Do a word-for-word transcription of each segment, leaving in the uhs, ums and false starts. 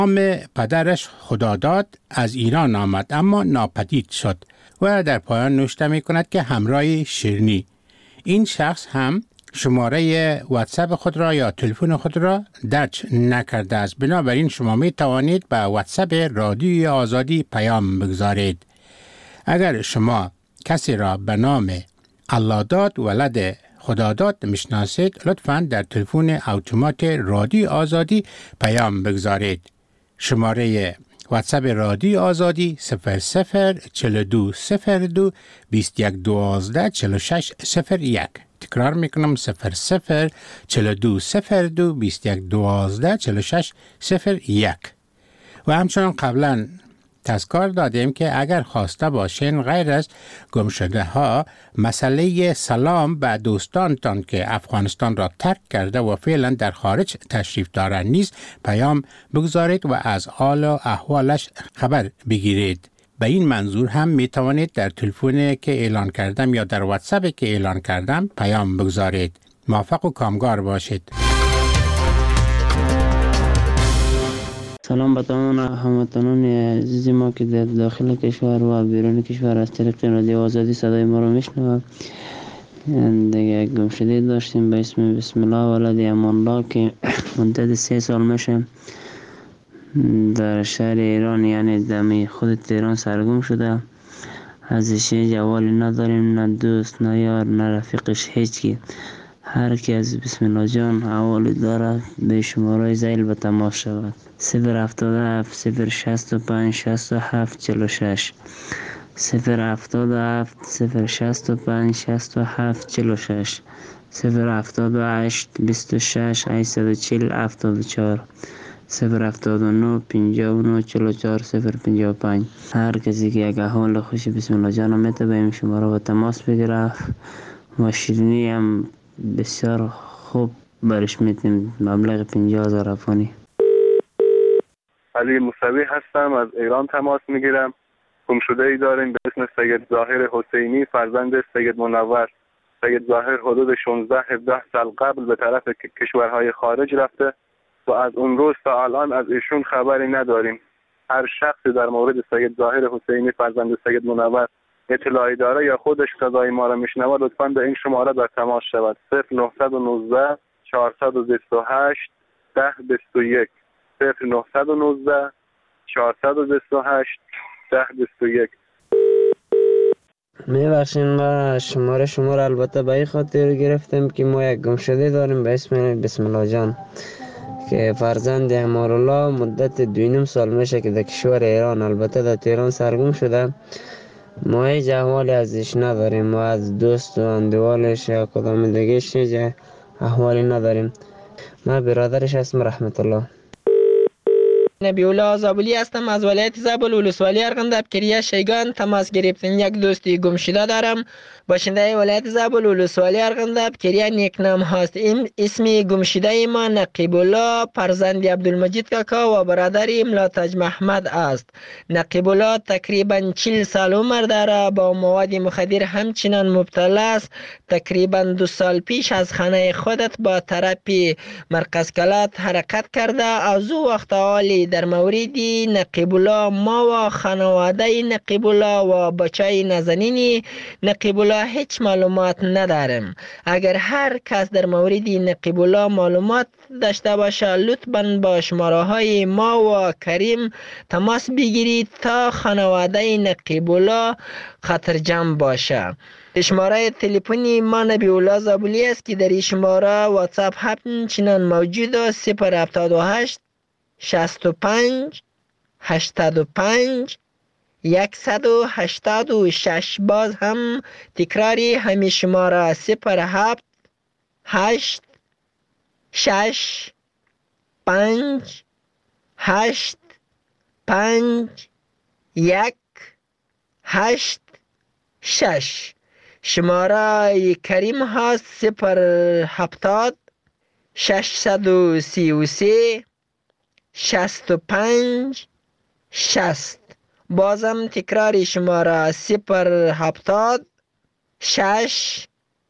نام پدرش خداداد از ایران آمد اما ناپدید شد و در پایان نوشته می کند که همراه شیرینی. این شخص هم شماره واتساپ خود را یا تلفن خود را درج نکرده است. بنابراین شما می توانید به واتساپ رادیوی آزادی پیام بگذارید. اگر شما کسی را به نام الله داد ولد خداداد میشناسید، لطفاً در تلفن اتومات رادیو آزادی پیام بگذارید. شماره واتساپ رادیو آزادی صفر صفر چهل و دو صفر دو بیست و یک دوازده چهل و شش صفر یک. تکرار میکنم صفر صفر چهل و دو صفر دو بیست و یک دوازده چهل و شش صفر یک. و همچنان قبلا تذکر دادیم که اگر خواسته باشین غیر از گم شده ها مسئله سلام به دوستانتان که افغانستان را ترک کرده و فعلا در خارج تشریف دارند نیز پیام بگذارید و از حال و احوالش خبر بگیرید. به این منظور هم می توانید در تلفنی که اعلان کردم یا در واتساپی که اعلان کردم پیام بگذارید. موفق و کامگار باشید. سلام به تمام هموطنان عزیز ما که در داخل کشور و بیرون کشور از طریق رادیو آزادی صدای ما رو میشنوند. دیگه گمشده داشتیم به اسم بسم الله ولد امان الله که مدت سه سال میشه در شهر ایران، یعنی دمی خود تهران سرگم شده. ازش جوالی نداریم، نه دوست نه یار نه رفیقش، هیچکی. هر کی از بسم الله جان حوالی داره به شماره زیل به تماس شود. صفر هفتاد و هفت صفر شصت و پنج شصت و هفت چهل و شش صفر هفتاد و هفت صفر شصت و پنج شصت و هفت چهل و شش صفر هفتاد و هشت بیست و شش هشتصد و چهل هفتاد و چهار صفر هفتاد و نه پنجاه و نه چهل و چهار صفر پنجاه و پنج. هر کسی که یک احوال خوش بسم الله جان میته به این شماره با تماس بگیره و شیرینی هم بسیار خوب برش میتیم، مبلغ پنجاه هزار افغانی. علی موسوی هستم، از ایران تماس میگیرم. گمشده ای داریم به اسم سید ظاهر حسینی فرزند سید منور. سید ظاهر حدود شانزده هفده سال قبل به طرف کشورهای خارج رفته و از اون روز تا الان از ایشون خبری نداریم. هر شخصی در مورد سید ظاهر حسینی فرزند سید منور اطلاعی داره یا خودش صدای ما را میشنوه لطفاً به این شماره در تماس شود. صفر نه یک نه چهارصد و بیست و هشت ده بیست و یک صفر نه یک نه چهارصد و بیست و هشت ده بیست و یک. میبخشین ما شماره شما را البته به این خاطر گرفتم که ما یک گمشده داریم به اسم بسم الله جان که فرزند امارالله مدت دوینم سال میشه که در کشور ایران، البته در تهران سرگم شده. ما هیچ احوالی ازش نداریم، ما از دوست و اندوالش یا کدام دیگهش هیچ احوالی نداریم. من برادرش هستم رحمت الله. نبی الله زابلی هستم، از ولایت زابل ولسوالی ارغنداب کریه شیگان تماس گرفتم. یک دوستی گم شده دارم، باشنده ولایت زابل ولسوالی ارغنداب کریه نیکنام هست. این اسم گم شده ما نقیب الله فرزند عبدالمجید کاکا و برادر املا تاج محمد است. نقیب الله تقریبا چهل سال عمر داره، با مواد مخدر همچنان مبتلا است. تقریبا دو سال پیش از خانه خودت با طرف مرکز کلات حرکت کرده. از او وقت حالی در مورد نقیب الله ما و خانواده نقیب الله و بچه نازنین نقیب الله هیچ معلومات نداریم. اگر هر کس در مورد نقیب الله معلومات داشته باشه لطفاً با شماره های ما و کریم تماس بگیرید تا خانواده نقیب الله خطرجم باشه. شماره تلفنی ما نبی الله زابلی است که در این شماره واتساپ همچنان موجود است. صفر هفتاد و هشت شصت و پنج هشتاد و پنج صد و هشتاد و شش. باز هم تکراری همین شماره صفر هفت هشت شش پنج هشت پنج یک هشت شش. شماره کریم هست صفر هفتاد ششصد و سی و سه شصت و پنج شصت. بازم تکرار شماره صفر هفتاد شش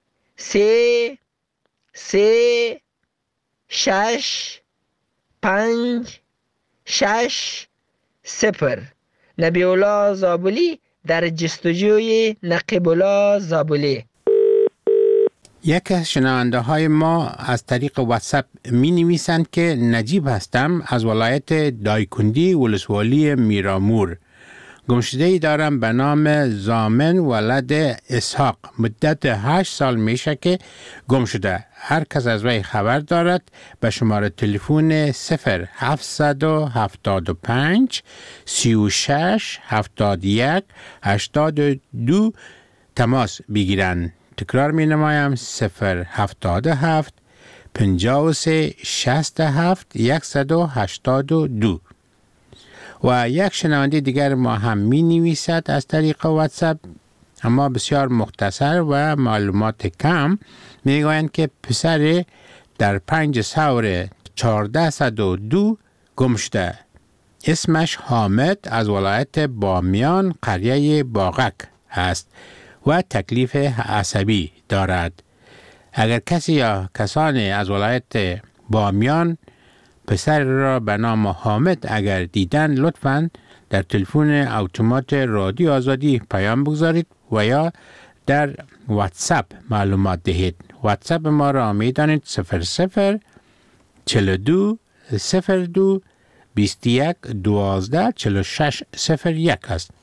سه سه شش پنج شش صفر. نبی‌الله زابلی در جستجوی نقیب‌الله زابلی. یک از شنونده های ما از طریق واتساپ می نویسند که نجیب هستم از ولایت دایکندی ولسوالی میرامور. گمشده‌ای دارم به نام زامن ولد اسحاق. مدت هشت سال میشه که گم شده. هر کس از وی خبر دارد به شماره تلفن صفر هفتصد و هفتاد و پنج سی و شش هفتاد و یک هشتاد و دو تماس بگیرند. تکرار می نمایم صفر هفتاد و هفت پنجاه و سه شصت و هفت صد و هشتاد و دو. و یک شنونده دیگر ما هم می نویسد از طریق واتساپ، اما بسیار مختصر و معلومات کم. می گویند که پسر در پنج سور چهارده صد و دو گم شده. اسمش حامد از ولایت بامیان قریه باغک است و تکلیف عصبی دارد. اگر کسی یا کسانی از ولایت بامیان پسر را به نام حامد اگر دیدن، لطفاً در تلفن اتومات رادیو آزادی پیام بگذارید و یا در واتساپ معلومات دهید. واتساپ ما را می دانید صفر صفر چهل و دو صفر دو بیست و یک دوازده چهل و شش صفر یک است.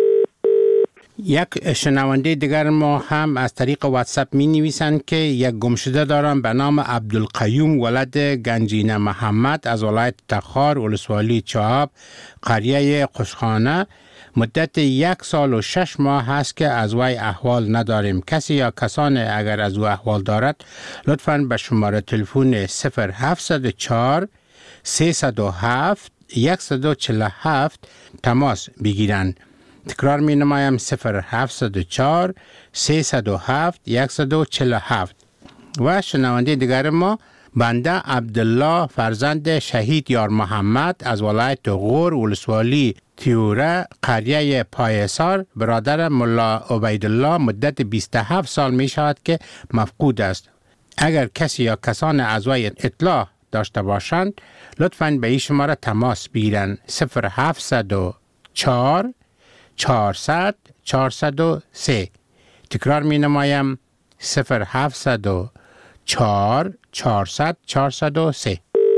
یک شنونده دیگر ما هم از طریق واتساپ می نویسند که یک گمشده دارم به نام عبدالقیوم ولد گنجینه محمد از ولایت تخار ولسوالی چهاب قریه قشخانه. مدت یک سال و شش ماه هست که از وی احوال نداریم. کسی یا کسان اگر از او احوال دارد لطفاً به شماره تلفن صفر هفتصد و چهار سیصد و هفت صد و چهل و هفت تماس بگیرند. تکرار می نمایم صفر هفتصد و چهار سیصد و هفت صد و چهل و هفت. و شنونده دیگر ما بنده عبدالله فرزند شهید یار محمد از ولایت غور ولسوالی تیوره قریه پایسار برادر ملا عبیدالله مدت بیست و هفت سال می شود که مفقود است. اگر کسی یا کسان از وی اطلاع داشته باشند لطفاً به این شماره تماس بگیرند. صفر هفتصد و چهار چهارصد چهارصد و سه. تکرار می نمایم صفر هفتصد و چهار چهارصد چهارصد و سه.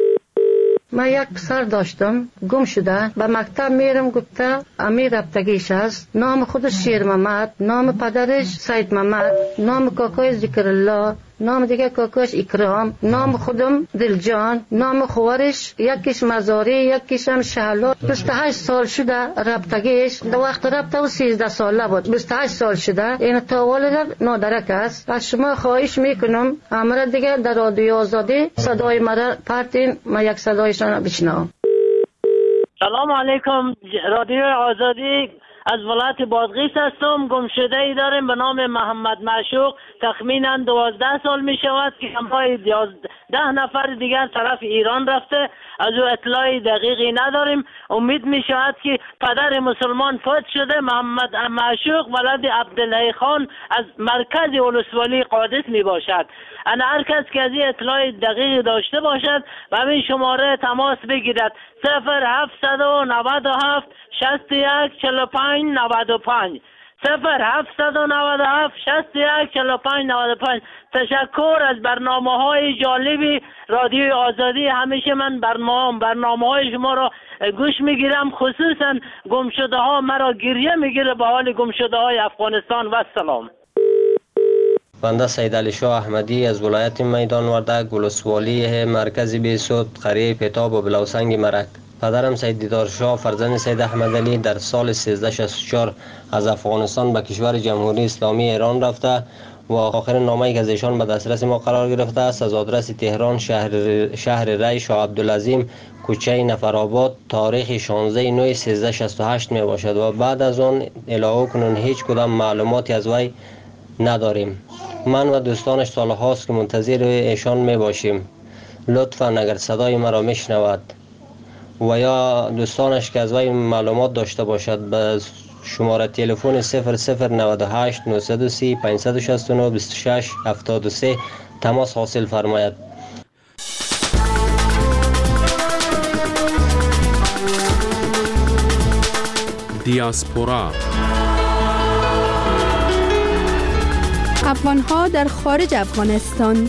من یک پسر داشتم گم شده. به مکتب میرم گفته امیر رفتگیش است. نام خودش شیر محمد، نام پدرش سید محمد، نام کاکای ذکر الله، نام دیگه کاکاش اکرام، نام خودم دلجان، نام خوارش یکیش مزاری یکیش هم شهلا. بیست و هشت سال شده رفتگیش. در وقت رفته و سیزده ساله بود. بیست و هشت سال شده. این تاولد نادرک است. از شما خواهش میکنم امر دیگه در رادیو آزادی صدای مرا پرتین، ما یک صدایشان بشنوم. سلام علیکم. رادیو آزادی از ولایت بادغیس هستم. گمشده ای داریم به نام محمد معشوق. تخمینا دوازده سال می شود که همراه ده نفر دیگر طرف ایران رفته. از او اطلاعی دقیقی نداریم. امید می شود که پدر مسلمان فوت شده. محمد معشوق ولد عبدالله خان از مرکز ولسوالی قادس می باشد. انا هر کس که از این اطلاع دقیق داشته باشد و همین شماره تماس بگیرد. صفر هفتصد و نود و هفت شصت و یک چهل و پنج نود و پنج. صفر هفتصد و نود و هفت شصت و یک چهل و پنج نود و پنج. تشکر از برنامه های جالبی رادیو آزادی. همیشه من برنامه برنامه های شما را گوش میگیرم. خصوصا گمشده ها مرا گریه میگیره به حال گمشده های افغانستان. و سلام. بنده سید علی شاه احمدی از ولایت میدان وردک ولسوالی مرکز بیسود قریه پتاب و بلوسنگ مرک. پدرم سید دیدار شاه فرزند سید احمد علی در سال سیزده شصت و چهار از افغانستان به کشور جمهوری اسلامی ایران رفته و آخرین نامه‌ای که از ایشان به دسترس ما قرار گرفته است از آدرس تهران شهر شهر ری شاه عبدالعظیم کوچه نفرآباد تاریخ شانزده نوامبر سیزده شصت و هشت می باشد و بعد از آن الهو کنون هیچ کدام معلوماتی از وی نداریم. من و دوستانش سال هاست که منتظر ایشان می باشیم. لطفاً اگر صدای مرا میشنود و یا دوستانش که از وی معلومات داشته باشد به شماره تلفن صفر صفر نود و هشت نهصد و سی پانصد و شصت و نه بیست و شش هفتاد و سه تماس حاصل فرماید. دیاسپورا. افغان‌ها در خارج افغانستان.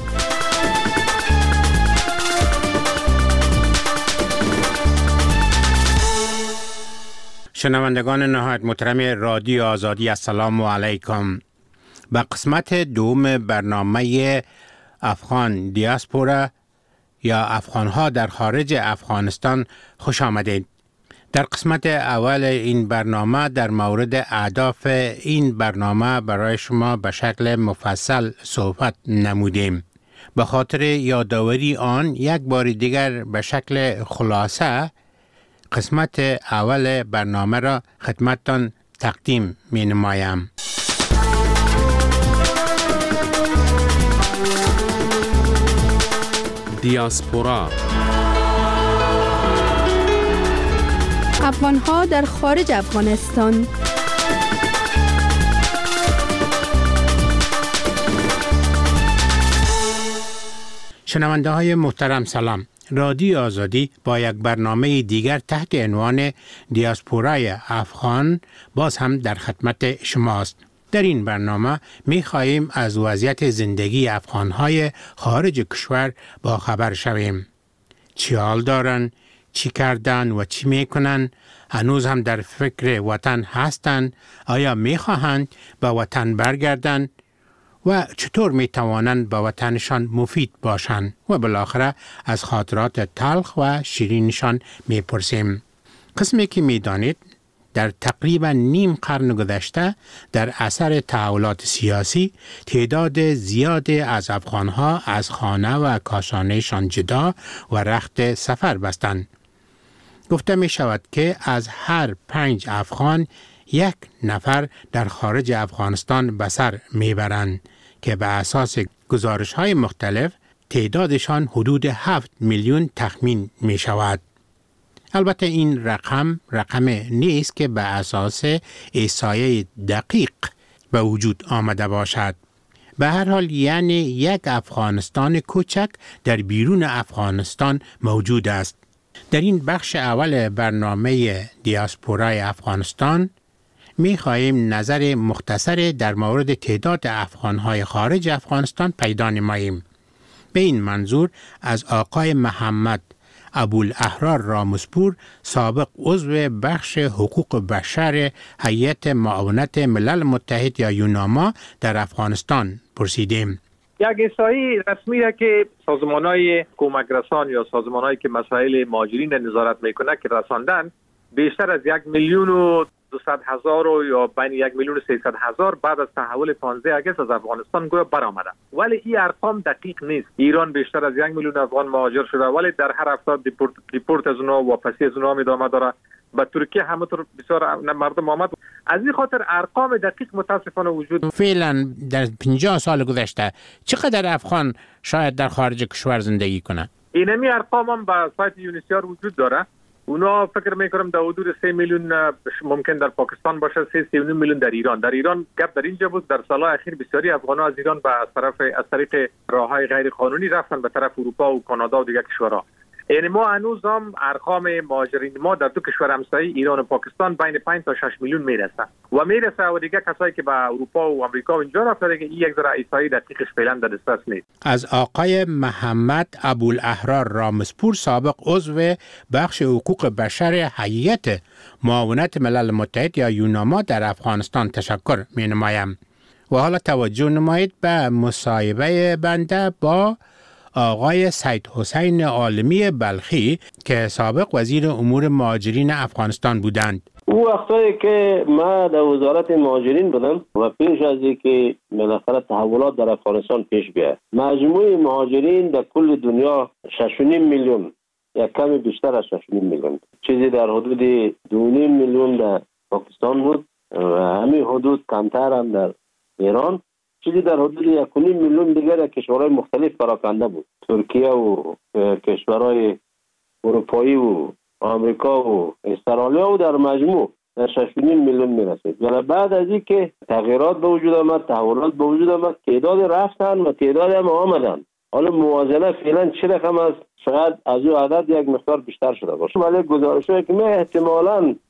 شنوندگان نهایت محترم رادیو آزادی، السلام علیکم. به قسمت دوم برنامه افغان دیاسپورا یا افغان‌ها در خارج افغانستان خوش آمدید. در قسمت اول این برنامه در مورد اهداف این برنامه برای شما به شکل مفصل صحبت نمودیم. به خاطر یادآوری آن یک بار دیگر به شکل خلاصه قسمت اول برنامه را خدمتتان تقدیم می نمایم. دیاسپورا. افغان‌ها در خارج افغانستان. شنونده های محترم سلام. رادیو آزادی با یک برنامه دیگر تحت عنوان دیاسپورای افغان باز هم در خدمت شماست. در این برنامه می خواهیم از وضعیت زندگی افغان‌های خارج کشور با خبر شویم. چی حال دارن؟ چی کردن و چی میکنن؟ هنوز هم در فکر وطن هستند؟ آیا میخواهند به وطن برگردند؟ و چطور میتوانند به وطنشان مفید باشند؟ و بالاخره از خاطرات تلخ و شیرینشان میپرسیم. قسمی که میدانید در تقریبا نیم قرن گذشته در اثر تحولات سیاسی تعداد زیادی از افغانها از خانه و کاشانهشان جدا و رخت سفر بستند. گفته می شود که از هر پنج افغان یک نفر در خارج افغانستان به سر می برند که به اساس گزارش های مختلف تعدادشان حدود هفت میلیون تخمین می شود. البته این رقم رقم نیست که به اساس احصایه دقیق به وجود آمده باشد. به هر حال یعنی یک افغانستان کوچک در بیرون افغانستان موجود است. در این بخش اول برنامه دیاسپورای افغانستان می خواهیم نظر مختصر در مورد تعداد افغانهای خارج افغانستان پیدا نماییم. به این منظور از آقای محمد ابوالاحرار رامسپور، سابق عضو بخش حقوق بشر هیئت معاونت ملل متحد یا یوناما در افغانستان پرسیدیم. یک احصایی رسمی را که سازمان‌های کمک رسان یا سازمان‌هایی که مسائل مهاجرین نظارت میکنه که رساندن، بیشتر از یک میلیون و دویست هزار و یا بین یک میلیون و سیصد هزار بعد از تحول پانزده آگوست از افغانستان گویا برآمده. ولی این ارقام دقیق نیست. ایران بیشتر از یک میلیون افغان مهاجر شده، ولی در هر هفته دیپورت دیپورت از اونها و واپسی از اونها ادامه داره. به ترکیه همونطور بسیار مردم آمد. از این خاطر ارقام دقیق متاسفانه وجود. فعلا در پنجاه سال گذشته چقدر افغان شاید در خارج کشور زندگی کنند؟ اینمی ارقام هم به سایت یونیسیار وجود داره. اونا فکر میکنم در حدود سه میلیون ممکن در پاکستان باشه، سه سی و نیم میلیون در ایران. در ایران گپ در اینجا بود در سالهای اخیر بسیاری افغان‌ها از ایران به طرف از طریق راههای غیر قانونی رفتن به طرف اروپا و کانادا و دیگر کشورها. یعنی ما هنوز هم ارقام مهاجرین ما در دو کشور همسایه ایران و پاکستان بین پنج تا شش میلیون میرسه و میرسه و دیگه کسایی که به اروپا و آمریکا و اینجا رفتن که این یک ذره احصایی دقیقش فعلا در دسترس نیست. از آقای محمد ابوالاحرار رامسپور، سابق عضو بخش حقوق بشر هیئت معاونت ملل متحد یا یوناما در افغانستان تشکر می نمایم. و حالا توجه نمایید به مصاحبه بنده با آقای سید حسین عالمی بلخی که سابق وزیر امور مهاجرین افغانستان بودند. او وقتایی که ما در وزارت مهاجرین بودم و پیش از اینکه بالاخره تحولات در افغانستان پیش بیاد، مجموع مهاجرین در کل دنیا شش و نیم میلیون یا کمی بیشتر از شش و نیم میلیون، چیزی در حدود دو و نیم میلیون در پاکستان بود و همین حدود کمتر هم در ایران، چیزی در حدود یک و نیم میلیون دیگر در کشورهای مختلف پراکنده بود. ترکیه و کشورهای اروپایی و آمریکا و استرالیا و در مجموع در شش و نیم میلیون میرسید. و بعد از این که تغییرات به وجود آمد، تحولات به وجود آمد، تعداد رفتن و تعداد هم آمدن. حالا موازنه فعلا چه رقم است؟ شاید از او عدد یک مقدار بیشتر شده باشه، ولی گزارش‌هایی که ما احتمالاً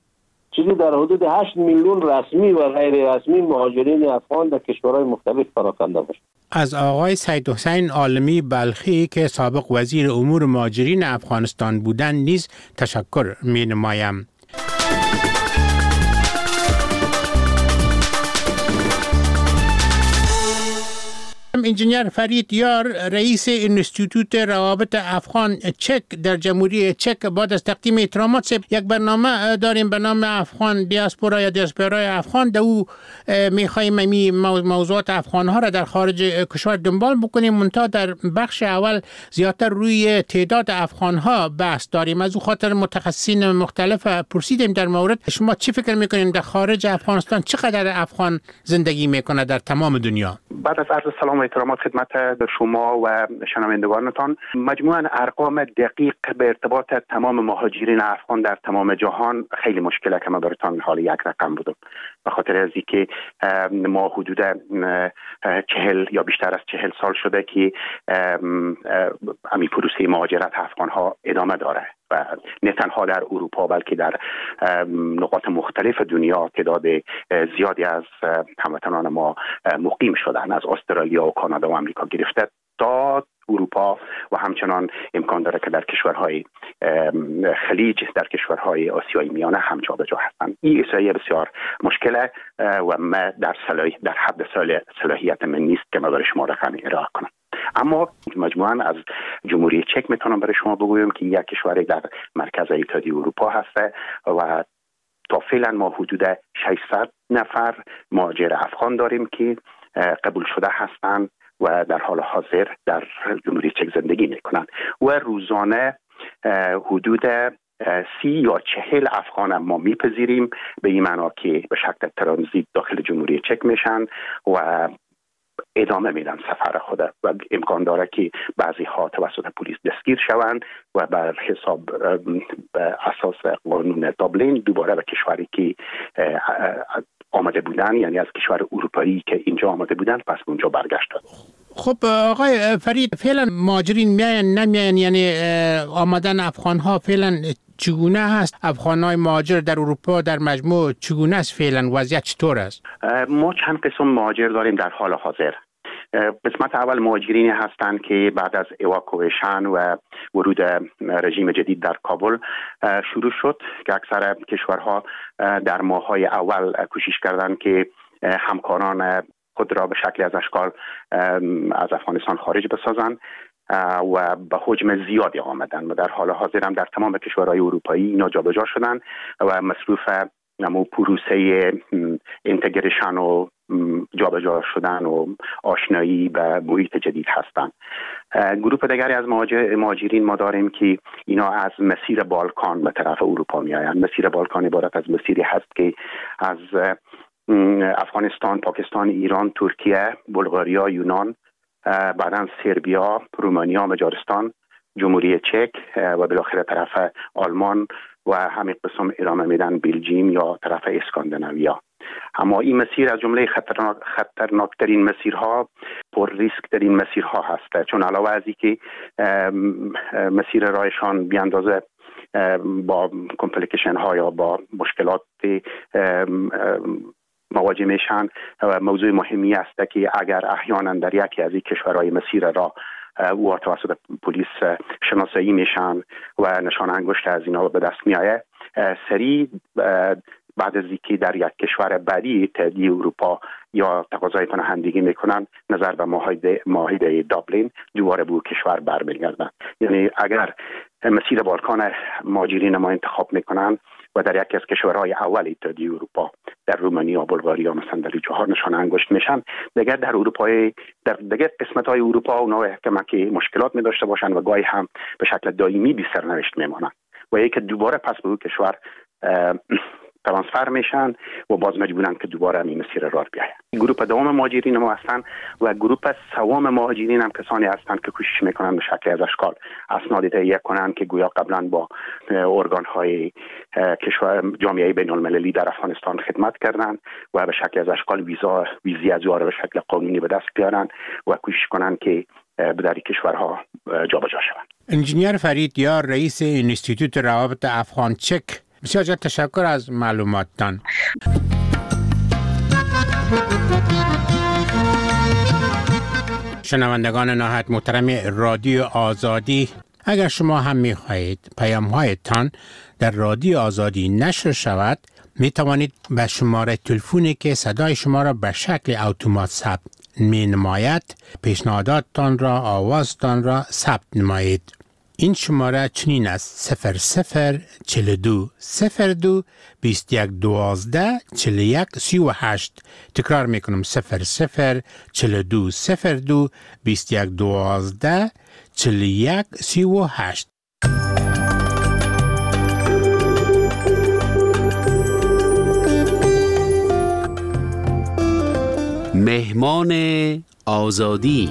چیزی در حدود هشت میلیون رسمی و غیر رسمی مهاجرین افغان در کشورهای مختلف پراکنده باشد. از آقای سید حسین عالمی بلخی که سابق وزیر امور مهاجرین افغانستان بودند نیز تشکر می نمایم. انجینیر فرید یار رئیس انستیتوت روابط افغان چک در جمهوری چک بعد از تقدیم احترامات یک برنامه داریم به نام افغان دیاسپورا یا دیاسپورای افغان. در او میخواییم می موضوعات افغان ها را در خارج کشور دنبال بکنیم، منتها در بخش اول زیادتر روی تعداد افغان ها بحث داریم. از او خاطر متخصصین مختلف پرسیدیم در مورد شما چی فکر میکنین در خارج افغانستان چقدر افغان زندگی میکنه در تمام دنیا؟ بعد از عرض سلام و احترامات خدمت شما و شنوندگانتان، مجموعاً ارقام دقیق به ارتباط تمام مهاجرین افغان در تمام جهان خیلی مشکله که من براتون حال یک رقم بودم، به خاطر از اینکه ما حدود چهل یا بیشتر از چهل سال شده که امی پروسه مهاجرت افغان ها ادامه داره و نه تنها در اروپا بلکه در نقاط مختلف دنیا تعداد زیادی از هموطنان ما مقیم شدن، از استرالیا و کانادا و آمریکا گرفته تا اروپا و همچنان امکان داره که در کشورهای خلیج، در کشورهای آسیای میانه هم جا به جا هستند. این احصایه بسیار مشکله و ما در صلاح در حد صلاحیت من نیست که ما برای شما رقم ارائه کنم. اما مجموعاً از جمهوری چک میتونم برای شما بگویم که یک کشور در مرکز اتحادیه اروپا هسته و تا فعلا ما حدود ششصد نفر مهاجر افغان داریم که قبول شده هستند و در حال حاضر در جمهوری چک زندگی میکنن و روزانه حدود سی یا چهل افغان ما میپذیریم، به این معنا که به شکل ترانزیت داخل جمهوری چک میشن و ادامه میدن سفر خود و امکان داره که بعضی ها توسط پلیس دستگیر شوند و بر حساب به اساس قانون دابلین دوباره به کشوری که آمده بودن، یعنی از کشور اروپایی که اینجا آمده بودن، پس اونجا برگشتن. خب آقای فرید، فعلا مهاجرین میاین نمیاین، یعنی آمدن افغان ها فعلا چگونه هست؟ افغان های مهاجر در اروپا در مجموع چگونه است؟ فعلا وضعیت چطور است؟ ما چند قسم مهاجر داریم در حال حاضر. قسمت اول مهاجرینی هستند که بعد از اواکویشن و ورود رژیم جدید در کابل شروع شد که اکثر کشورها در ماه‌های اول کوشش کردند که همکاران خود را به شکل از اشکال از افغانستان خارج بسازند و به حجم زیادی آمدن و در حال حاضر هم در تمام کشورهای اروپایی اینا جابجا شدن و مصروف نمو پروسه اینتگریشن و جابجا شدن و آشنایی به محیط جدید هستند. گروه دیگری از مهاجرین ما داریم که اینا از مسیر بالکان به طرف اروپا می آیند. مسیر بالکان عبارت از مسیری هست که از افغانستان، پاکستان، ایران، ترکیه، بلغاریا، یونان، بعداً سربیا، رومانیا، مجارستان، جمهوری چک و بالاخره طرف آلمان و همین قسم ادامه میدن بلژیم یا طرف اسکاندیناویا. اما این مسیر از جمله خطرناک خطرناکترین مسیرها، پر ریسک ترین مسیرها هست، چون علاوه از اینکه مسیر رایشان بی اندازه با کمپلیکیشن ها یا با مشکلات مواجه میشن، موضوع مهمی است که اگر احیانا در یکی از این کشورهای مسیر را او توسط پلیس شناسایی میشن و نشان انگشت از اینا به دست میآید، سریع بعد از اینکه در یک کشور بعدی اتحادیه اروپا یا تقاضای پناهندگی میکنن نظر به معاهده معاهده دابلین دوباره به کشور برمیگردن. یعنی اگر مسیر بالکان مهاجرین ما انتخاب میکنن و در یکی از کشورهای اول اتحادیه اروپا در رومانیا، بلغاریا مثلا در جاها نشان انگشت میشن، دیگر در اروپای در دیگر قسمت‌های اروپا اونا احتمال که مشکلات می داشته باشن و گاهی هم به شکل دائمی بی سرنوشت میمونن و یک دوباره پس به اون کشور ترانسفر میشن و باز مجبورن که دوباره این مسیر راه بیاین. گروه دوم مهاجرین ما هستن و گروه سوم مهاجرین هم کسانی هستند که کوشش میکنن به شکل از اشکال اسناد تهیه کنن که گویا قبلا با ارگان های کشور جامعه بین المللی در افغانستان خدمت کردن و به شکل از اشکال ویزا ویزی از به شکل قانونی به دست بیارن و کوشش کنن که به در کشورها جابجا شوند. انجینیر فرید یار رئیس انستیتوت روابط افغان چک بسیار زیاد تشکر از معلوماتتان. شنوندگان نهایت محترم رادیو آزادی، اگر شما هم می خواهید پیام هایتان در رادیو آزادی نشر شود، می توانید به شماره تلفنی که صدای شما را به شکل اتومات ثبت می نماید پیشنهاداتتان را، آوازتان را ثبت نمایید. این شماره چنین است: صفر صفر چهل و دو صفر دو بیست یک دوازده چهل و یک سی و هشت. تکرار میکنم: صفر صفر چهل و دو صفر دو بیست یک دوازده چهل و یک سی و هشت. مهمان آزادی.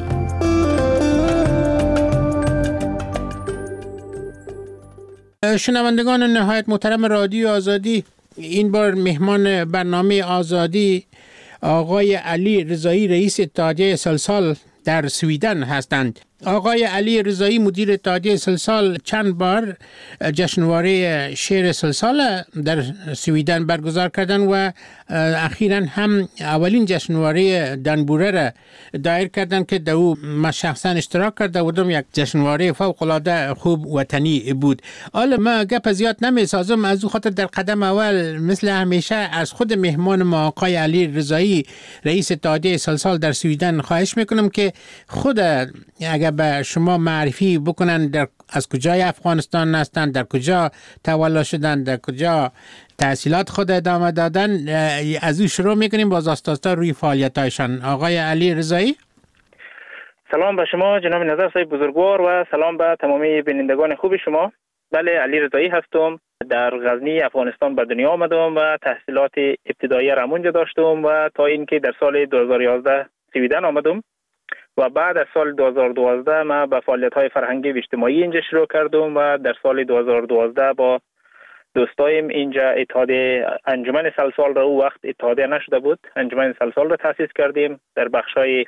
شنوندگان نهایت محترم رادیو آزادی، این بار مهمان برنامه آزادی آقای علی رضایی، رئیس اتحادیه سلسال در سویدن هستند. آقای علی رضایی مدیر اتحادیه سلسال چند بار جشنواره شعر سلسال در سویدن برگزار کردن و اخیراً هم اولین جشنواره دنبوره را دایر کردن که در او من شخصا اشتراک کرده بودم. یک جشنواره فوق العاده خوب وطنی بود. حالا ما گپ زیاد نمیسازم، از او خاطر در قدم اول مثل همیشه از خود مهمان ما آقای علی رضایی، رئیس اتحادیه سلسال در سویدن، خواهش میکنم که خود اگر به شما معرفی بکنن در از کجای افغانستان هستند، در کجا تولد شدن، در کجا تحصیلات خود ادامه دادن، از او شروع میکنیم باز آستاستا روی فعالیتایشان. آقای علی رضایی. سلام به شما جناب نظر صاحب بزرگوار و سلام به تمامی بینندگان خوب شما. بله، علی رضایی هستم. در غزنی افغانستان به دنیا آمدم و تحصیلات ابتدایی را اونجا داشتم و تا اینکه در سال دو هزار و یازده سویدن آمدم و بعد از سال دو هزار و دوازده ما به فعالیت‌های فرهنگی و اجتماعی اینجا شروع کردم و در سال دو هزار و دوازده با دوستایم اینجا اتحادیه انجمن سلسال را، او وقت اتحادیه نشده بود، انجمن سلسال را تأسیس کردیم. در بخش‌های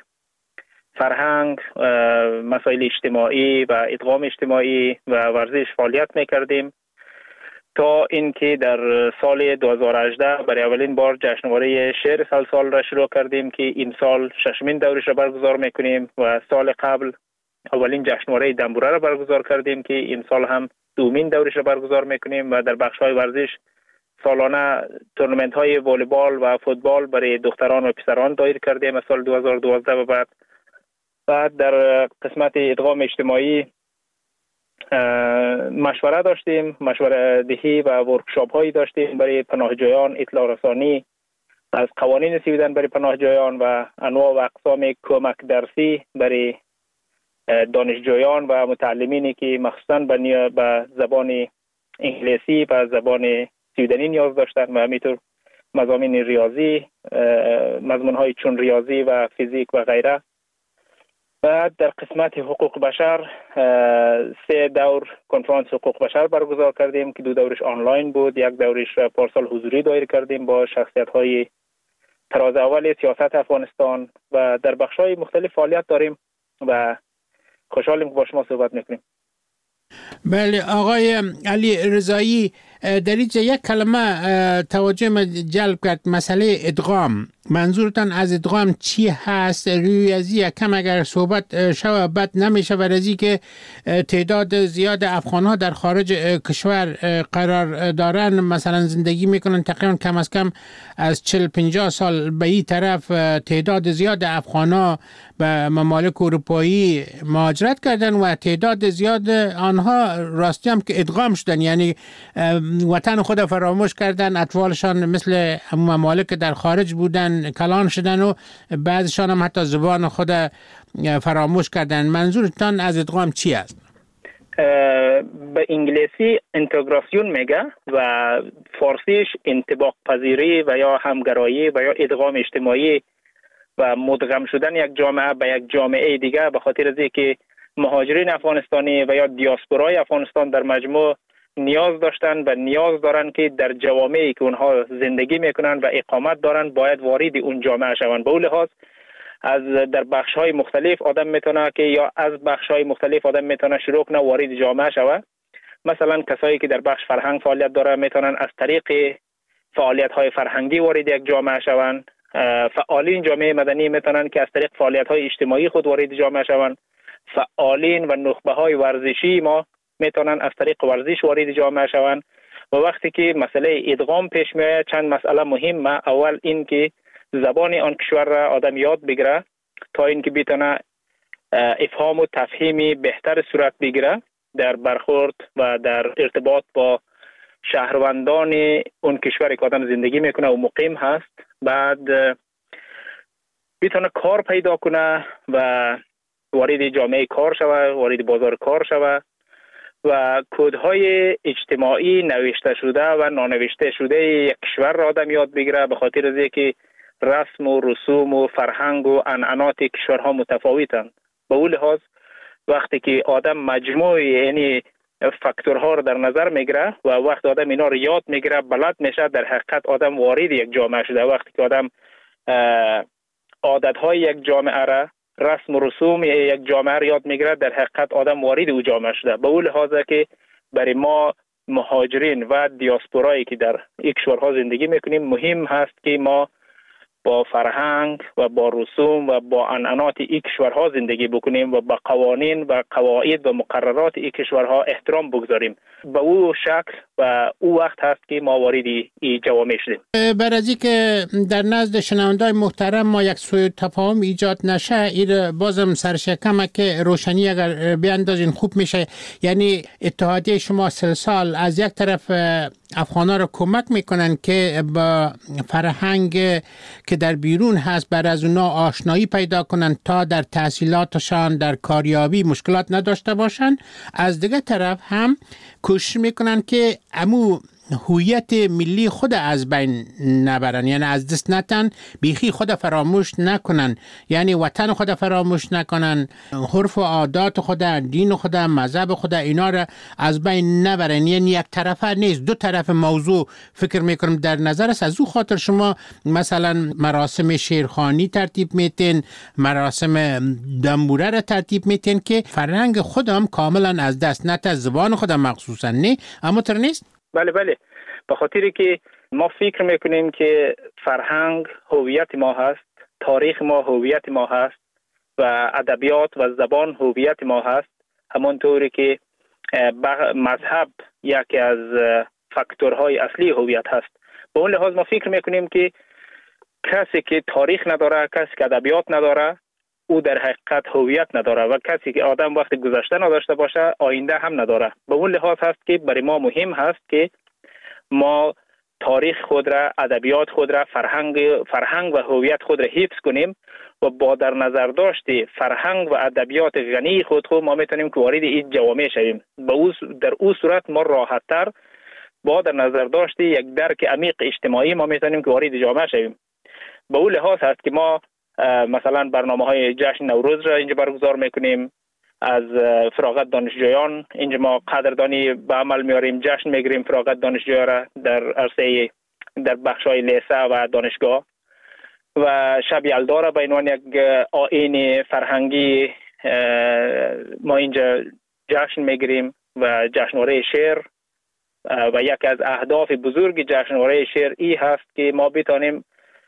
فرهنگ، مسائل اجتماعی و ادغام اجتماعی و ورزش فعالیت می‌کردیم تا اینکه در سال دو هزار و هجده برای اولین بار جشنواره شعر سلسال را شروع کردیم که این سال ششمین دورش را برگزار میکنیم و سال قبل اولین جشنواره دنبوره را برگزار کردیم که این سال هم دومین دورش را برگزار میکنیم و در بخش‌های ورزش سالانه تورنمنت های والیبال و فوتبال برای دختران و پسران دایر کردیم از سال دو هزار و دوازده و بعد. بعد در قسمت ادغام اجتماعی مشوره داشتیم، مشوره دهی و ورکشاپ هایی داشتیم برای پناهجویان، اطلاع رسانی از قوانین سویدن برای پناهجویان و انواع و اقسام کمک درسی برای دانشجویان و متعلمینی که مخصوصا به به زبان انگلیسی و زبان سویدنی نیاز داشتن و همینطور مضامین ریاضی، مضمون های چون ریاضی و فیزیک و غیره. بعد در قسمت حقوق بشر سه دور کنفرانس حقوق بشر برگزار کردیم که دو دورش آنلاین بود، یک دورش پارسال حضوری دایر کردیم با شخصیت های تراز اول سیاست افغانستان و در بخش های مختلف فعالیت داریم و خوشحالیم که با شما صحبت میکنیم. بله آقای علی رضایی، در اینجا یک کلمه توجه من جلب کرد، مسئله ادغام. منظورتان از ادغام چی هست؟ روی ازی کم اگر صحبت شو بد نمیشه و ازی که تعداد زیاد افغان ها در خارج کشور قرار دارن، مثلا زندگی میکنن، تقریبا کم از کم از چهل پنجاه سال به این طرف تعداد زیاد افغان ها به ممالک اروپایی مهاجرت کردن و تعداد زیاد آنها راستی هم که ادغام شدن، یعنی وطن خود فراموش کردن، اطفالشان مثل ممالک در خارج بودن کلان شدن و بعضشان هم حتی زبان خود فراموش کردن. منظورتان از ادغام چی است؟ به انگلیسی اینتگراسیون میگه و فارسیش انطباق پذیری و یا همگرایی و یا ادغام اجتماعی و مدغم شدن یک جامعه به یک جامعه دیگه، به خاطر از اینکه مهاجرین افغانستانی و یا دیاسپورای افغانستان در مجموع نیاز داشتن و نیاز دارن که در جوامعی که اونها زندگی میکنن و اقامت دارن باید وارد اون جامعه شوند. به اون لحاظ از در بخش‌های مختلف آدم میتونه که یا از بخش‌های مختلف آدم میتونه شروع کنه وارد جامعه شود مثلا کسایی که در بخش فرهنگ فعالیت داره میتونن از طریق فعالیت های فرهنگی وارد یک جامعه شوند. فعالین جامعه مدنی میتونن که از طریق فعالیت های اجتماعی خود وارد جامعه شوند. فعالین و نخبه های ورزشی ما میتونن از طریق ورزش وارد جامعه شوند. و وقتی که مسئله ادغام پیش میاد چند مسئله مهمه. اول این که زبان آن کشور را آدم یاد بگیره تا اینکه بتونه افهام و تفهیمی بهتر صورت بگیره در برخورد و در ارتباط با شهروندان اون کشوری که آدم زندگی میکنه و مقیم هست. بعد بتونه کار پیدا کنه و وارد جامعه کار شوه، وارد بازار کار شوه و کدهای اجتماعی نوشته شده و نانوشته شده یک کشور را آدم یاد بگیره، به خاطر از اینکه رسم و رسوم و فرهنگ و عنعنات کشورها متفاوتند. به اون لحاظ وقتی که آدم مجموع یعنی فاکتورها رو در نظر میگیره و وقتی آدم اینا رو یاد میگیره بلد میشه، در حقیقت آدم وارد یک جامعه شده. وقتی که آدم عادتهای یک جامعه را، رسم و رسوم یک جامعه را یاد میگیره، در حقیقت آدم وارد او جامعه شده. به اون لحاظ که برای ما مهاجرین و دیاسپورایی که در یک کشورها زندگی میکنیم مهم هست که ما با فرهنگ و با رسوم و با عنعنات این کشورها زندگی بکنیم و با قوانین و قواعد و مقررات این کشورها احترام بگذاریم. به او شکل و او وقت هست که ما وارد این جوامع شدیم. بر از که در نزد شنوندای محترم ما یک سوء تفاهم ایجاد نشه، این بازم سرشکمه که روشنی اگر بیاندازین خوب میشه. یعنی اتحادیه شما سه سال از یک طرف افغانا رو کمک میکنن که با فرهنگ که در بیرون هست بر از اونا آشنایی پیدا کنن تا در تحصیلاتشان در کاریابی مشکلات نداشته باشن. از دیگه طرف هم کوشش میکنن که امو هویت ملی خود از بین نبرن، یعنی از دست نتن، بیخی خود فراموش نکنن، یعنی وطن خود فراموش نکنن، عرف و عادات خود، دین خود، مذهب خود، اینا را از بین نبرن. یعنی یک طرفه نیست، دو طرف موضوع فکر میکنم در نظر است. از او خاطر شما مثلا مراسم شیرخوانی ترتیب میتین، مراسم دنبوره را ترتیب میتین که فرهنگ خودم کاملا از دست نت، زبان خودم مخصوصا نه، اما تر نیست. بله بله، به خاطری که ما فکر میکنیم که فرهنگ هویت ما هست، تاریخ ما هویت ما هست و ادبیات و زبان هویت ما هست، همانطوری که مذهب یکی از فاکتورهای اصلی هویت هست. به اون لحاظ ما فکر میکنیم که کسی که تاریخ نداره، کسی که ادبیات نداره، او در حقیقت هویت نداره و کسی که آدم وقت گذشته نداشته باشه آینده هم نداره. به اون لحاظ هست که برای ما مهم هست که ما تاریخ خود را، ادبیات خود را، فرهنگ فرهنگ و هویت خود را حفظ کنیم و با در نظر داشت فرهنگ و ادبیات غنی خود خود ما میتونیم که وارد این جوامع شویم. به او در او صورت ما راحت‌تر با در نظر داشت یک درک عمیق اجتماعی ما میتونیم که وارد جامعه شویم. به اون لحاظ هست که ما مثلا برنامه‌های جشن نوروز را اینجا برگزار میکنیم، از فراغت دانشجویان اینجا ما قدردانی به عمل میاریم، جشن میگیریم فراغت دانشجویان را در عرصه در بخش‌های لیسه و دانشگاه و شب یلدا را به عنوان یک آیین فرهنگی ما اینجا جشن میگیریم و جشنواره شعر و یک از اهداف بزرگ جشنواره شعر ای هست که ما بتانیم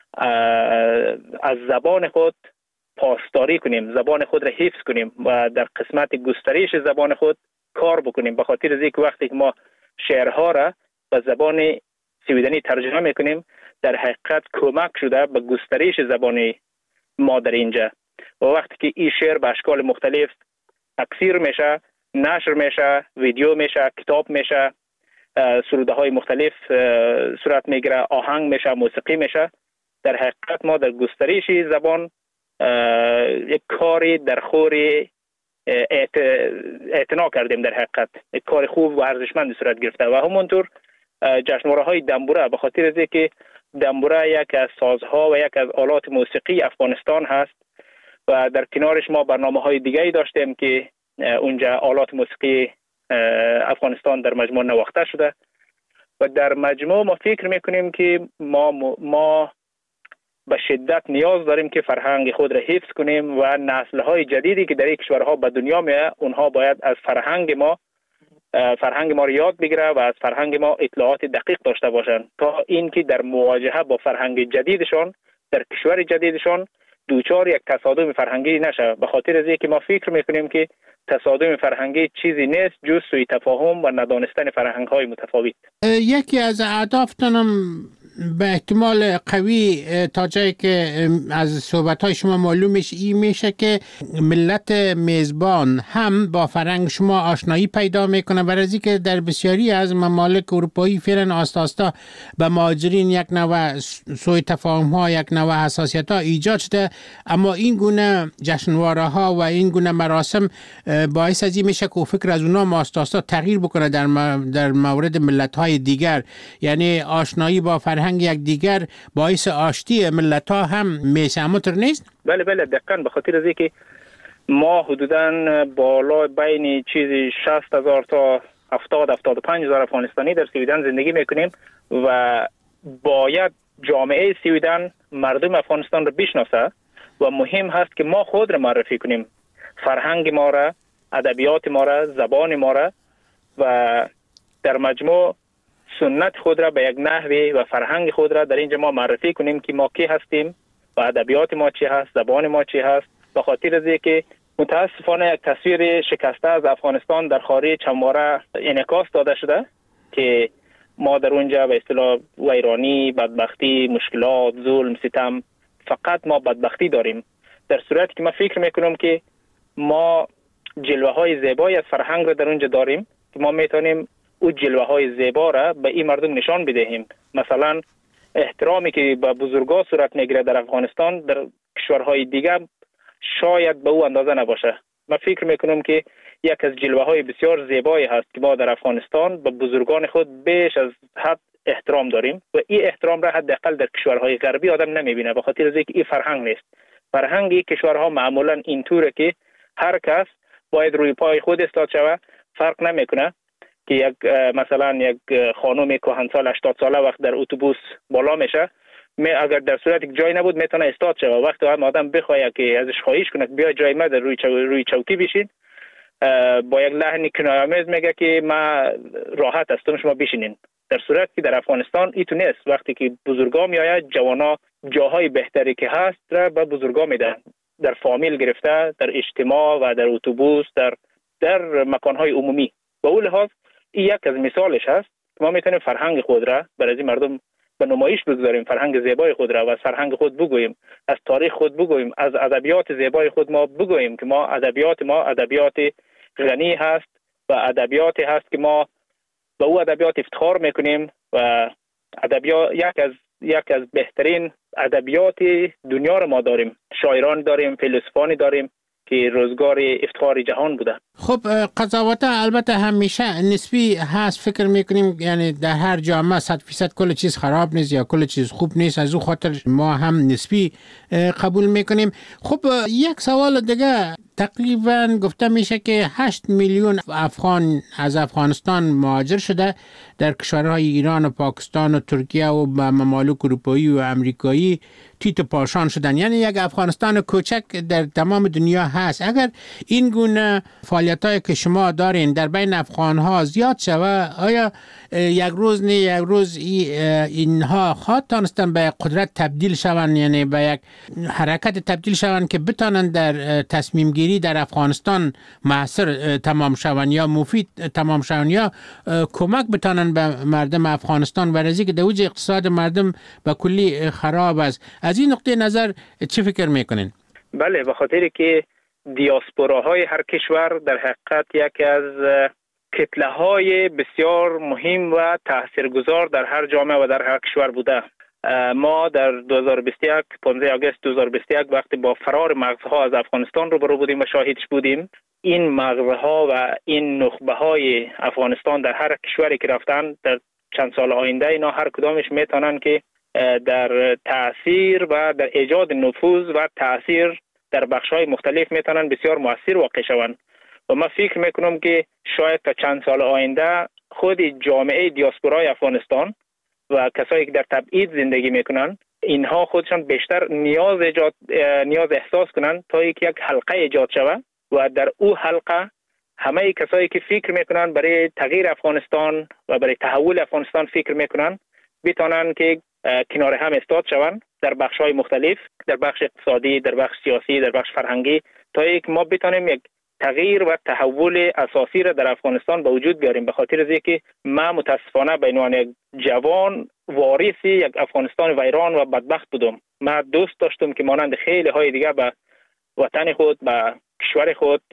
از زبان خود پاسداری کنیم، زبان خود را حفظ کنیم و در قسمت گسترش زبان خود کار بکنیم. به خاطر از اینکه وقتی که ما شعرها را به زبان سویدنی ترجمه میکنیم در حقیقت کمک شده به گسترش زبان ما در اینجا و وقتی که این شعر به اشکال مختلف تکثیر میشه، نشر میشه، ویدیو میشه، کتاب میشه، سروده های مختلف صورت میگیره، آهنگ میشه، موسیقی میشه، در حقیقت ما در گسترش زبان یک کاری در خور اعتنا کردیم. در حقیقت یک کار خوب و ارزشمند صورت گرفته و همونطور جشنواره های دنبوره، به خاطر از اینکه دنبوره یک از سازها و یک از آلات موسیقی افغانستان هست و در کنارش ما برنامه های دیگری داشتیم که اونجا آلات موسیقی افغانستان در مجموع نواخته شده و در مجموع ما فکر میکنیم که ما ما به شدت نیاز داریم که فرهنگ خود را حفظ کنیم و نسل‌های جدیدی که در این کشورها به دنیا میاد اونها باید از فرهنگ ما فرهنگ ما رو یاد بگیره و از فرهنگ ما اطلاعات دقیق داشته باشن تا اینکه در مواجهه با فرهنگ جدیدشان در کشور جدیدشان دوچار یک تصادم فرهنگی نشه. به خاطر از اینکه ما فکر میکنیم که تصادم فرهنگی چیزی نیست جز سوء تفاهم و ندانستن فرهنگ‌های متفاوت. یکی از اهدافتانم به احتمال قوی تا جایی که از صحبت‌های شما معلوم میشه این میشه که ملت میزبان هم با فرهنگ شما آشنایی پیدا میکنه و از اینکه در بسیاری از ممالک اروپایی فعلا آستا آستا به مهاجرین یک نوع سوء تفاهم‌ها یک نوع حساسیت‌ها ایجاد شده، اما این گونه جشنواره‌ها و این گونه مراسم باعث از این میشه که فکر از اونها آستا آستا تغییر بکنه در در مورد ملت‌های دیگر، یعنی آشنایی با فرهنگ یک دیگر باعث آشتی ملت‌ها هم میشه. همونطور نیست؟ بله بله دقیقاً. به خاطر از اینکه ما حدوداً بالا بین چیزی شصت هزار تا هفتاد هفتاد و پنج هزار افغانستانی در سویدن زندگی میکنیم و باید جامعه سویدن مردم افغانستان رو بشناسه و مهم هست که ما خود را معرفی کنیم، فرهنگ ما را، ادبیات ما را، زبان ما را و در مجموع سنت خود را به یک نحوی و فرهنگ خود را در اینجا ما معرفی کنیم که ما کی هستیم و ادبیات ما چی هست، زبان ما چی هست. به خاطر از اینکه متاسفانه یک تصویر شکسته از افغانستان در خارج چندباره انعکاس داده شده که ما در اونجا به اصطلاح ویرانی، بدبختی، مشکلات، ظلم، ستم، فقط ما بدبختی داریم، در صورتی که من فکر میکنم که ما جلوه های زیبایی از فرهنگ را در اونجا داریم که ما میتونیم او جلوه های زیبا را به این مردم نشان بدهیم. مثلا احترامی که به بزرگا صورت میگیره در افغانستان در کشورهای دیگه شاید به او اندازه نباشه. من فکر میکنم که یک از جلوه های بسیار زیبایی هست که ما در افغانستان به بزرگان خود بیش از حد احترام داریم و این احترام را حداقل در کشورهای غربی آدم نمیبینه، به خاطر اینکه این فرهنگ نیست. فرهنگ کشورها معمولا اینطوره که هر کس باید روی پای خود ایستاد شود، فرق نمیکنه که یک مثلا یک خانم کهنسال هشتاد ساله وقت در اتوبوس بالا میشه، می اگر در صورتی که جای نبود میتونه استاد شه و وقتی هم آدم بخواد که ازش خواهش کنه بیا جای ما در روی چو... روی چوکی بشین، با یک لحن کنایه‌آمیز میگه که ما راحت هستم شما بشینین، در صورتی که در افغانستان ایتو نیست. وقتی که بزرگا میآید جوانا جاهای بهتری که هست را به بزرگا میدن، در فامیل گرفته، در اجتماع و در اتوبوس، در در مکانهای عمومی. به اون لحاظ این یک از مثالش هست که ما میتونیم فرهنگ خود را برای این مردم به نمایش بگذاریم، فرهنگ زیبای خود را و از فرهنگ خود بگوییم، از تاریخ خود بگوییم، از ادبیات زیبای خود ما بگوییم که ما ادبیات ما ادبیات غنی هست و ادبیاتی هست که ما به او ادبیات افتخار میکنیم و ادبیات یک از یک از بهترین ادبیات دنیا را ما داریم، شاعران داریم، فیلسوفانی داریم که روزگار افتخار جهان بوده. خب قضاوت البته همیشه نسبی هست، فکر میکنیم یعنی در هر جامعه صد فیصد کل چیز خراب نیست یا کل چیز خوب نیست، از او خاطر ما هم نسبی قبول میکنیم. خب یک سوال دیگه، تقریبا گفته میشه که هشت میلیون افغان از افغانستان مهاجر شده در کشورهای ایران و پاکستان و ترکیه و ممالک اروپایی و امریکایی تیت پاشان شدن، یعنی یک افغانستان کوچک در تمام دنیا هست. اگر این گونه فعالیتایی که شما دارین در بین افغانها زیاد شوه، آیا یک روز نه یک روز اینها خواهد تانستن به قدرت تبدیل شوند، یعنی به یک حرکت تبدیل شوند که بتانند در تصمیم گیری در افغانستان موثر تمام شوند یا مفید تمام شوند یا کمک بتانند به مردم افغانستان و رزی که دوج اقتصاد مردم به کلی خراب است؟ از این نقطه نظر چه فکر میکنین؟ بله، به خاطر که دیاسپوراهای هر کشور در حقیقت یکی از کتله های بسیار مهم و تاثیرگذار در هر جامعه و در هر کشور بوده. ما در دو هزار و بیست و یک پانزده آگوست دو هزار و بیست و یک وقتی با فرار مغزها از افغانستان روبرو بودیم و شاهدش بودیم، این مغزها و این نخبه های افغانستان در هر کشوری که رفتن در چند سال آینده اینا هر کدامش میتونن که در تأثیر و در ایجاد نفوذ و تأثیر در بخش‌های مختلف میتونن بسیار مؤثر واقع شوند و من فکر میکنم که شاید تا چند سال آینده خود جامعه دیاسپورای افغانستان و کسایی که در تبعید زندگی میکنن اینها خودشان بیشتر نیاز ایجاد نیاز احساس کنن تا یک حلقه ایجاد شود و در او حلقه همه کسایی که فکر میکنن برای تغییر افغانستان و برای تحول افغانستان فکر میکنن بتونن که کنار هم استاد شوند در بخش‌های مختلف، در بخش اقتصادی، در بخش سیاسی، در بخش فرهنگی، تا یک ما بتونیم یک تغییر و تحول اساسی را در افغانستان به وجود بیاریم. به خاطر از اینکه ما متاسفانه به عنوان یک جوان وارث یک افغانستان ویران و بدبخت بودم. ما دوست داشتم که مانند خیلی های دیگه به وطن خود، به کشور خود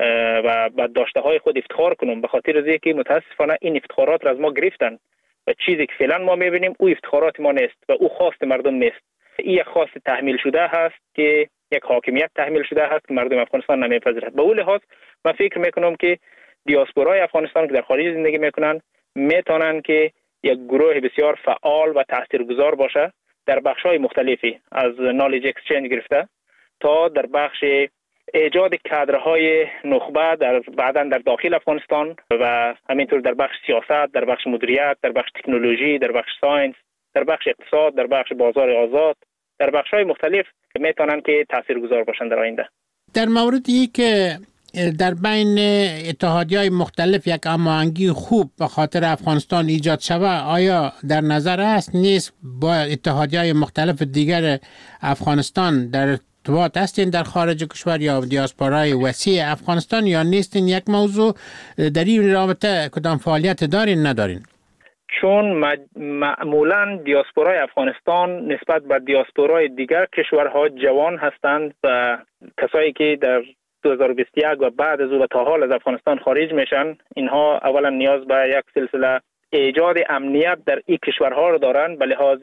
و به داشته های خود افتخار کنم. به خاطر از اینکه متاسفانه این افتخارات را از ما گرفتن و چیزی که فعلا ما میبینیم او افتخارات ما نیست و او خواست مردم نیست. این یک خواست تحمیل شده هست که یک حاکمیت تحمیل شده هست که مردم افغانستان نمیپذیرد. به اون لحاظ من فکر میکنم که دیاسپورای افغانستان که در خارج زندگی میکنن میتونن که یک گروه بسیار فعال و تاثیرگذار باشه در بخش‌های مختلفی، از نالج اکسچنج گرفته تا در بخش ایجاد کادرهای نخبه در بعداً در داخل افغانستان و همینطور در بخش سیاست، در بخش مدیریت، در بخش تکنولوژی، در بخش ساینس، در بخش اقتصاد، در بخش بازار آزاد، در بخش‌های مختلف میتونن که تاثیرگذار باشن در آینده. در موردی که در بین اتحادیه‌های مختلف یک هماهنگی خوب به خاطر افغانستان ایجاد شود، آیا در نظر است نیست با اتحادیه‌های مختلف دیگر افغانستان در ارتباط هستین در خارج کشور یا دیاسپورای وسیع افغانستان، یا نیستین یک موضوع در این رابطه کدام فعالیت دارین ندارین؟ چون معمولا دیاسپورای افغانستان نسبت به دیاسپورای دیگر کشورها جوان هستند و کسایی که در دو هزار و بیست و یک و بعد از او و تا حال از افغانستان خارج میشن، اینها اولا نیاز به یک سلسله ایجاد امنیت در این کشورها رو دارن، به لحاظ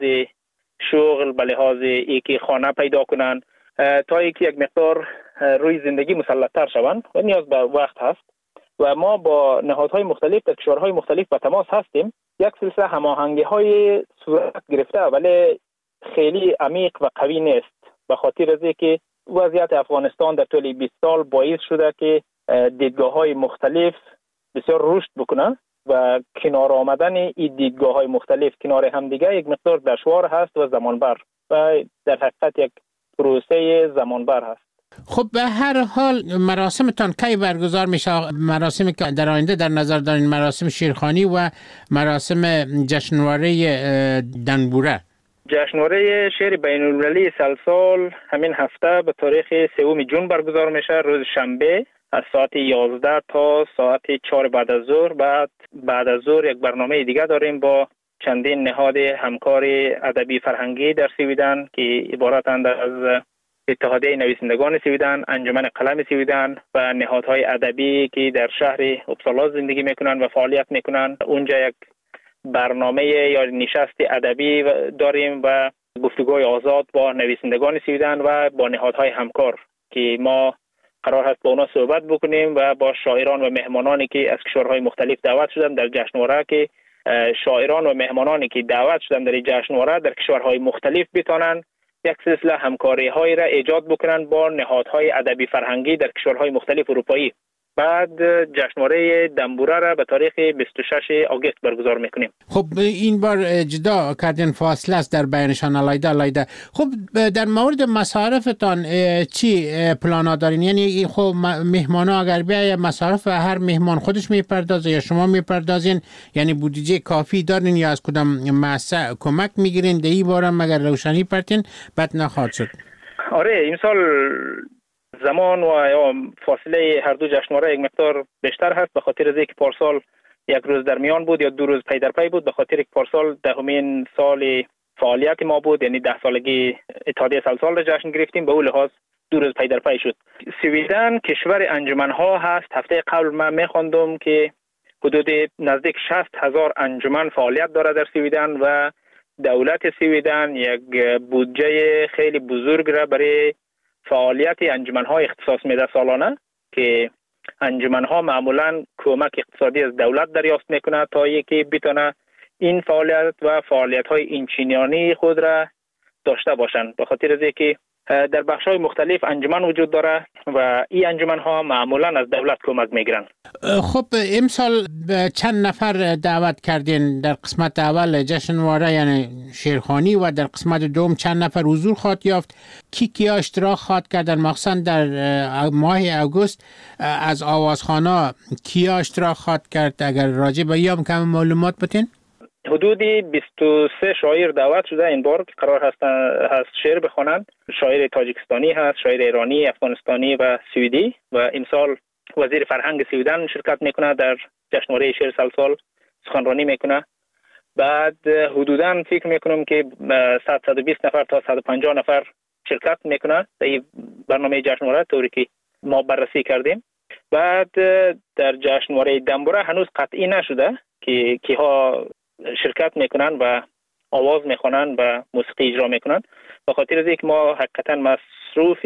شغل، به لحاظ اینکه خانه پیدا کنن تا اینکه یک مقدار روی زندگی مسلط‌تر شوند و نیاز به وقت هست. و ما با نهادهای مختلف در کشورهای مختلف به تماس هستیم. یک سلسله هماهنگی‌های صورت گرفته ولی خیلی عمیق و قوی نیست، به خاطر از اینکه وضعیت افغانستان در طول بیست سال باعث شده که دیدگاه‌های مختلف بسیار رشد بکنه و کنار آمدن این دیدگاه‌های مختلف کنار هم دیگه یک مقدار دشوار هست و زمانبر و در حقیقت یک پروسه زمانبر هست. خب به هر حال مراسمتان کی برگزار میشه؟ مراسمی که در آینده در نظر دارین مراسم شیرخوانی و مراسم جشنواره دنبوره. جشنواره شعر بین المللی سلسال همین هفته به تاریخ سوم جون برگزار میشه، روز شنبه از ساعت یازده تا ساعت چهار بعد از ظهر. بعد بعد از ظهر یک برنامه دیگه داریم با چندین نهاد همکار ادبی فرهنگی در سویدن که عبارتند از اتحادیه نویسندگان سویدن، انجمن قلم سویدن و نهادهای ادبی که در شهر اپسالا زندگی میکنن و فعالیت میکنن. اونجا یک برنامه یا نشست ادبی داریم و گفتگوی آزاد با نویسندگان سویدن و با نهادهای همکار که ما قرار هست با اونا صحبت بکنیم و با شاعران و مهمانانی که از کشورهای مختلف دعوت شدن در جشنواره، که شاعران و مهمانانی که دعوت شدن در جشنواره در کشورهای مختلف بتونن یک سلسله همکاری های را ایجاد بکنن با نهادهای ادبی فرهنگی در کشورهای مختلف اروپایی. بعد جشنواره دنبوره را به تاریخ بیست و شش آگوست برگزار میکنیم. خب این بار جدا کردن فاصله است در بینشان علایده علایده. خب در مورد مصارفتان چی پلانا دارین؟ یعنی خب مهمانا اگر بیای مصارف هر مهمان خودش میپردازه یا شما میپردازین؟ یعنی بودجه کافی دارین یا از کدام مؤسسه کمک میگیرین؟ در این باره مگر روشنی پرتین بد نخواهد شد. آره این سال زمان و یا فاصله هر دو جشنواره یک مقدار بیشتر هست، به خاطر از اینکه پارسال یک روز در میان بود یا دو روز پی در پی بود، به خاطر اینکه پارسال دهمین سال فعالیت ما بود، یعنی ده سالگی اتحادیه سلسال را جشن گرفتیم، به اون لحاظ دو روز پی در پی شد. سویدن کشور انجمن‌ها هست. هفته قبل من می‌خواندم که حدود نزدیک شصت هزار انجمن فعالیت داره در سویدن و دولت سویدن یک بودجه خیلی بزرگ را برای فعالیت انجمن‌ها اختصاص میده سالانه، که انجمن‌ها معمولاً کمک اقتصادی از دولت دریافت میکنه تا اینکه بتونه این فعالیت و فعالیت‌های انچینیانی خود را داشته باشند. به خاطر از اینکه در بخش‌های مختلف انجمن وجود داره و این انجمن‌ها معمولاً از دولت کمک میگیرن. خب امسال چند نفر دعوت کردین؟ در قسمت اول جشنواره یعنی شیرخوانی و در قسمت دوم چند نفر حضور خواهد یافت؟ کی کیا اشتراک خواهد کردن؟ مخصوصا در ماه اگوست از آوازخوانا کیا اشتراک خواهد کرد؟ اگر راجع به این کم معلومات بتین؟ حدودی بیست و سه شاعر دعوت شده این بار که قرار هست هست شعر بخوانند. شاعر تاجیکستانی هست، شاعر ایرانی، افغانستانی و سوئدی و امسال وزیر فرهنگ سویدن شرکت میکنه در جشنواره شعر سالسال سخنرانی میکنه. بعد حدوداً فکر میکنم که صد تا صد و بیست نفر تا صد و پنجاه نفر شرکت میکنه در این برنامه جشنواره طوری که ما بررسی کردیم. بعد در جشنواره دنبوره هنوز قطعی نشده که کیها شرکت میکنن و آواز میخوانن و موسیقی اجرا میکنن. به خاطر از اینکه ما حقیقتا مصروف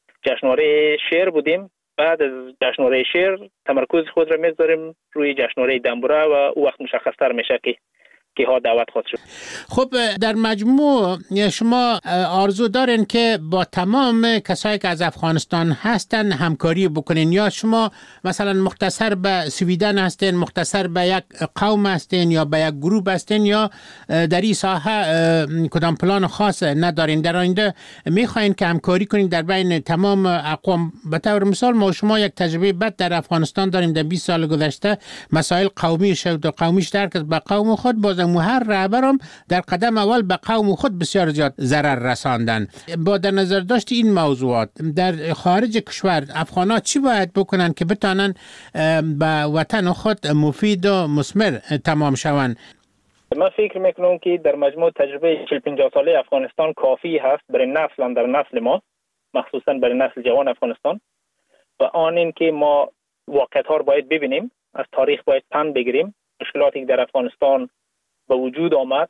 جشنواره شعر بودیم، بعد از جشنواره شعر تمرکز خود را میذاریم روی جشنواره دنبوره و او وقت مشخص‌تر میشه که که ها دعوت خواهد شد. خب در مجموع شما آرزو دارین که با تمام کسایی که از افغانستان هستن همکاری بکنین، یا شما مثلا مختصر به سویدن هستین، مختصر به یک قوم هستین یا به یک گروه هستین، یا در این ساحه کدام پلان خاص ندارین؟ در آینده میخواین که همکاری کنین در بین تمام اقوام؟ به طور مثال ما شما یک تجربه بد در افغانستان داریم در بیست سال گذشته، مسائل قومی شد و قومیش درک به قوم خود، باز هر رهبرم در قدم اول به قوم خود بسیار زیاد ضرر رساندن. با در نظر داشت این موضوعات در خارج کشور افغانا چی باید بکنن که بتانن به وطن خود مفید و مثمر تمام شوند؟ من فکر میکنم که در مجموع تجربه چهل پنجاه ساله افغانستان کافی هست برای نسل در نسل ما، مخصوصا برای نسل جوان افغانستان، و آن این که ما واقعیت ها رو باید ببینیم، از تاریخ باید پند بگیریم. مشکلاتی که در افغانستان به وجود آمد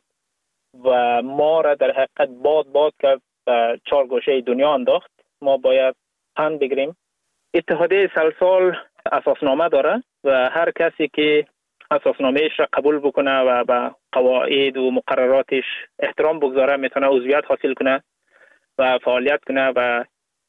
و ما را در حقیقت باد باد کرد و چهار گوشه دنیا انداخت، ما باید پند بگیریم. اتحادیه سالسال اساسنامه داره و هر کسی که اساسنامهش را قبول بکنه و به قواعد و مقرراتش احترام بگذاره میتونه عضویت حاصل کنه و فعالیت کنه و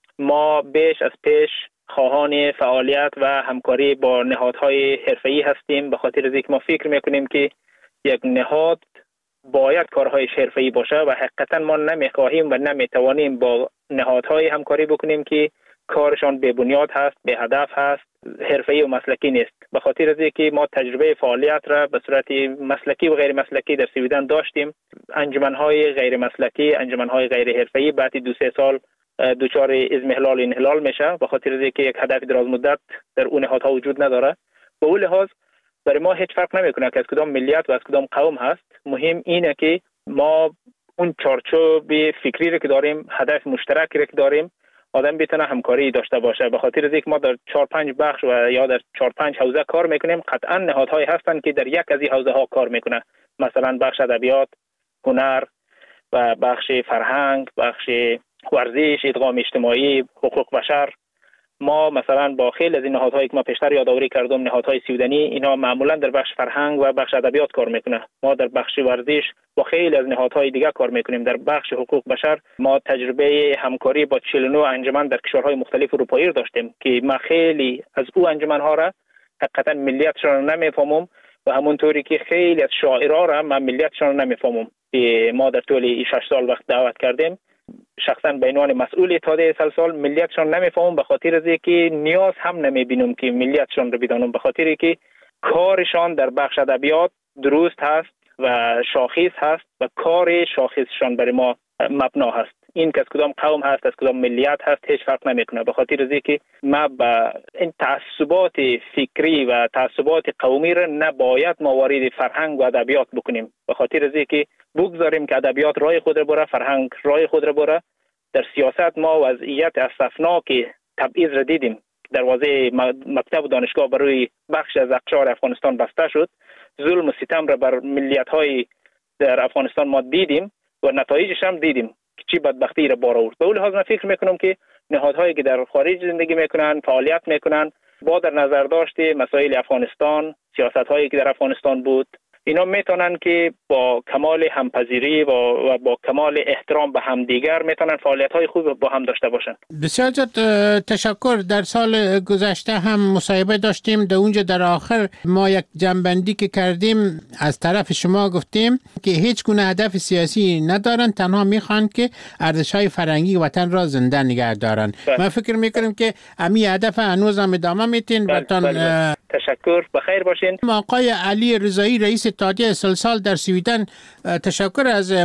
ما بیش از پیش خواهان فعالیت و همکاری با نهادهای حرفه‌ای هستیم، به خاطر از اینکه ما فکر میکنیم که یک نهاد باید کارهای حرفه‌ای باشه و حقیقتا ما نمیخواهیم و نمیتوانیم با نهادهای همکاری بکنیم که کارشان بی بنیاد هست، بی هدف هست، حرفه‌ای و مسلکی نیست. به خاطر از اینکه ما تجربه فعالیت را به صورت مسلکی و غیر مسلکی در سویدن داشتیم، انجمنهای غیر مسلکی، انجمنهای غیر حرفه‌ای بعد دو سه سال دوچار اضمحلال انحلال میشه، به خاطر از اینکه یک هدف دراز مدت در اون نهادها وجود نداره. به اون لحاظ برای ما هیچ فرق نمیکنه که از کدام ملیت و از کدام قوم هست. مهم اینه که ما اون چارچوب فکری رو که داریم، هدف مشترکی رو که داریم، آدم بتونه همکاری داشته باشه. به خاطر از اینکه ما در چهار پنج بخش و یا در چهار پنج حوزه کار میکنیم، قطعا نهادهایی هستن که در یک از این حوزه ها کار میکنه، مثلا بخش ادبیات، هنر و بخش فرهنگ، بخش ورزش، ادغام اجتماعی، حقوق بشر. ما مثلا با خیلی از این نهادهایی که ما پیشتر یادآوری کردم، نهادهای سویدنی، اینا معمولا در بخش فرهنگ و بخش ادبیات کار میکنه. ما در بخش ورزش با خیلی از نهادهای دیگه کار میکنیم. در بخش حقوق بشر ما تجربه همکاری با چهل و نه انجمن در کشورهای مختلف اروپایی داشتیم که ما خیلی از او انجمنها را حقیقتا ملیتشان رو نمیفهمم و همونطوری که خیلی از شاعرها را من ملیتشان رو نمیفهمم. ما در طول شش سال وقت دعوت کردیم، شخصا به عنوان مسئول اتحادیه سالسال ملیتشان نمیفهمم، به خاطر از اینکه نیاز هم نمیبینم که ملیتشان رو بدانم، به خاطر اینکه کارشان در بخش ادبیات درست هست و شاخص هست و کار شاخصشان برای ما مبنا هست. این که از کدام قوم هست، از کدام ملیت هست، هیچ فرق نمیکنه، به خاطر از اینکه ما با این تعصبات فکری و تعصبات قومی را نباید ما وارد فرهنگ و ادبیات بکنیم، به خاطر از اینکه بگذاریم که ادبیات راه خود را بره، فرهنگ راه خود را بره. در سیاست ما وضعیت اسفناک تبعیض را دیدیم. دروازه مکتب و دانشگاه برای بخش از اقشار افغانستان بسته شد. ظلم و ستم را بر ملیت‌های در افغانستان ما دیدیم و نتایجش هم دیدیم که چی بدبختی را بار آورد. به اون لحاظ من فکر میکنم که نهادهایی که در خارج زندگی میکنن، فعالیت میکنن، با در نظر داشته مسائل افغانستان، سیاست‌هایی که در افغانستان بود، اینا میتونن که با کمال همپذیری و, و با کمال احترام به همدیگر میتونن فعالیت های خوب با هم داشته باشن. بسیار زیاد تشکر. در سال گذشته هم مصاحبه داشتیم، در اونجا در آخر ما یک جنبندی که کردیم از طرف شما گفتیم که هیچ گونه هدف سیاسی ندارن، تنها میخوان که ارزش‌های فرهنگی وطن را زنده نگه دارن. من فکر میکنم که امی هدف هنوز هم ادامه میتین. بله تشکر، بخیر باشین. آقای علی رضایی رئیس اتحادیه سلسال در سویدن، تشکر از